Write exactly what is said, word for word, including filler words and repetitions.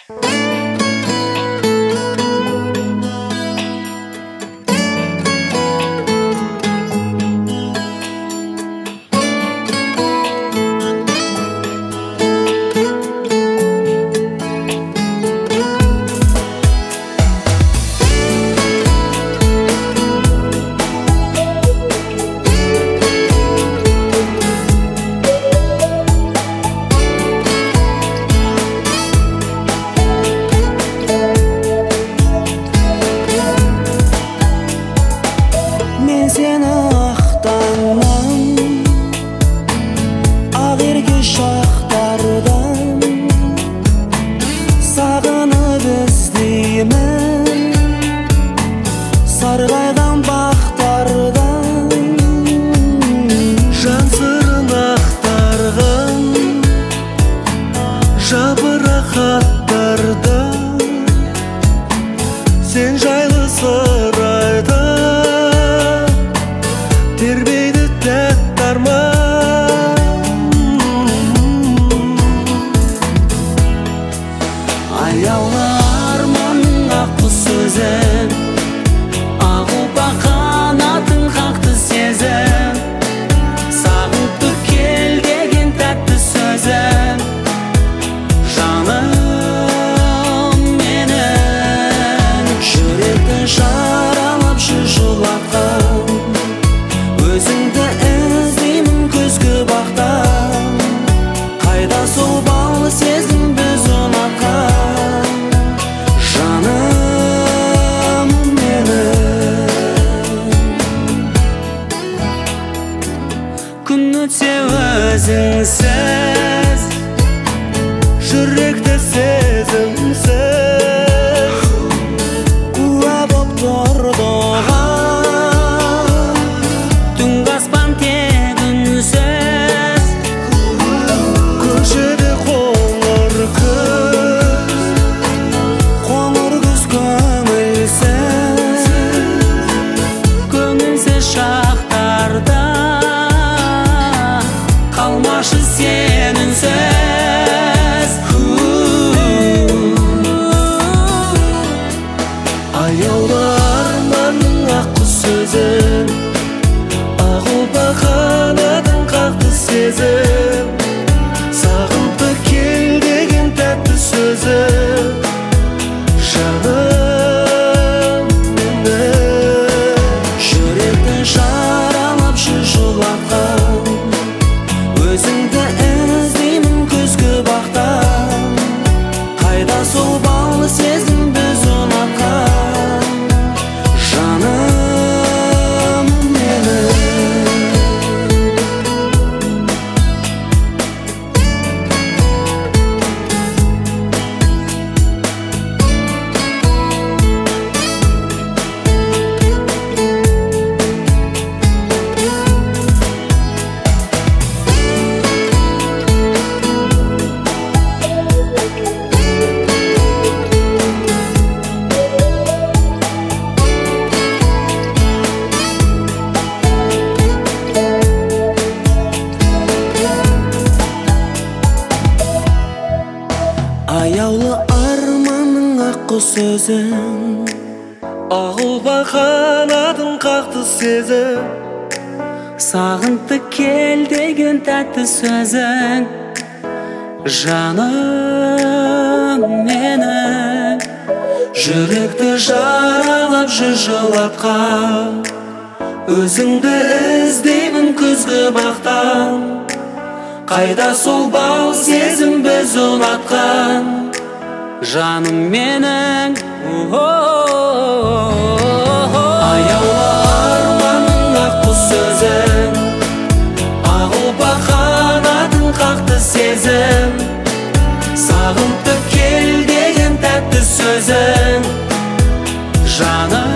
Sarғайған бақтардан, жан сырын ақтарған жапырақ хаттардан, сен жайлы сыр айта тербейді тәтті арман. Аяулы арманның ақ құс сөзін, қанатын қақты сезім, сағынтып кел деген тәтті сөзім. Жаным менің жүректі жаралап жүр жылатқан, өзіңді іздеймін күзгі бақтан, қайда сол балы сезім біз ұнатқан. Жаным күн өтсе өзіңсіз, жүректі сезімсіз, куә боп тұрды оған түнгі аспан тек үнсіз. Көшеде қоңыр күз, қоңыр күз көңілсіз, көңілсіз шақтарда қалмашы сен үнсіз. Аяулы арманның ақ құс сөзін, ақ ұлпа қанатын қақты сезім, сағынты кел деген тәтті сөзім. Жаным менің жүректі жаралап жүр жылатқан, өзіңді іздеймін күзгі бақтан, қайда сол балы сезім біз ұнатқан. Жаным менің аяулы арманның ақ құс сөзін, ақ ұлпа қанатын қақты сезім, сағынты кел деген тәтті сөзің. Жаным менің жүректі жаралап жүр жылатқан, өзіңді іздеймін күзгі бақтан, қайда сол бал сезім біз ұнатқан. Жаным менің аяулы арманның ақ құс сөзін, ақ ұлпа қанатын қақты сезім, сағынтып кел деген тәтті сөзің. Жаным